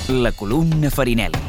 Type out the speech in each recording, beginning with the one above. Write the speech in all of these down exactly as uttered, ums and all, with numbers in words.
La columna Farinelli.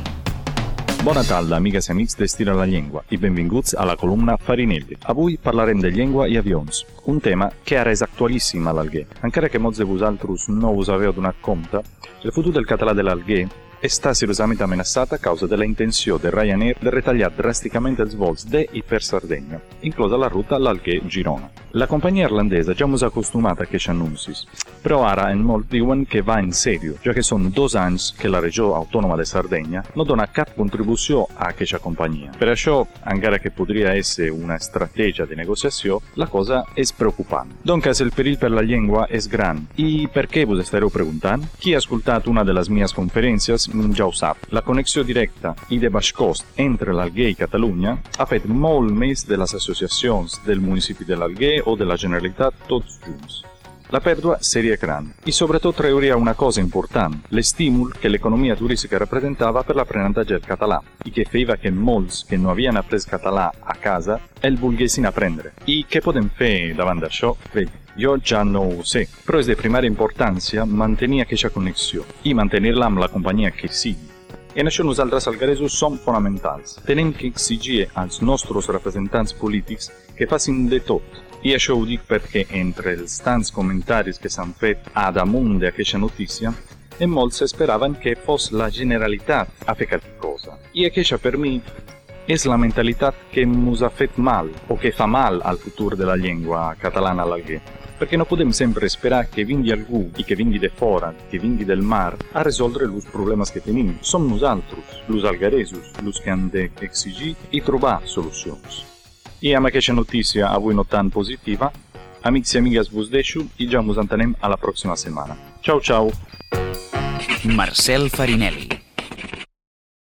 Bona tarda, amigues i amics d'Estira la Llengua i benvinguts a la columna Farinelli. Avui parlarem de llengua i avions, un tema que ara és actualíssim a l'Alguer. Encara que molts de vosaltres no us haveu donat compte, el futur del català de l'Alguer està seriosament amenaçat a causa de la intenció de Ryanair de retallar dràsticament els vols de i per Sardegna, inclosa la ruta l'Alguer-Girona. La companyia irlandesa ja ens ha acostumat a aquests anuncis, però ara en molts diuen que va en sèrio, ja que són dos anys que la regió autònoma de Sardegna no dona cap contribució a aquesta companyia. Per això, encara que podria essere una estratègia de negociació, la cosa és preocupant. Doncs el perill per la llengua és gran. I per què vos estareu preguntant? Qui ha escoltat una de les meves conferències ja ho sap. La connexió directa i de baix cost entre l'Alguer i Catalunya ha fet molt més de les associacions del municipi de l'Alguer o de la Generalitat tots junts. La pèrdua seria gran i sobretot trauria una cosa important, l'estímul que l'economia turística rappresentava per l'aprenentatge del català i que feia que molts que no havien après català a casa el volguessin aprendre. I què podem fer davant d'això? Bé, jo ja no ho sé, però és de primària importància mantenir aquesta connexió i mantenir-la amb la companyia que sigui. En això nosaltres algaresos som fonamentals. Tenim que exigir als nostres representants polítics que facin de tot. I això ho dic perquè entre els tants comentaris que s'han fet a damunt d'aquesta notícia, en molts esperaven que fos la Generalitat a fer qualque cosa. I aquesta per mi és la mentalitat que ens ha fet mal o que fa mal al futur de la llengua catalana a l'Alguer. Perquè no podem sempre esperar que vingui algú i que vingui de fora, que vingui del mar, a resoldre els problemes que tenim. Som nosaltres, els algaresos, els que han d'exigir i trobar solucions. I amb aquesta notícia avui no tan positiva, amics i amigues vos deixo i ja ens entenem a la pròxima setmana. Ciao, ciao! Marcel Farinelli.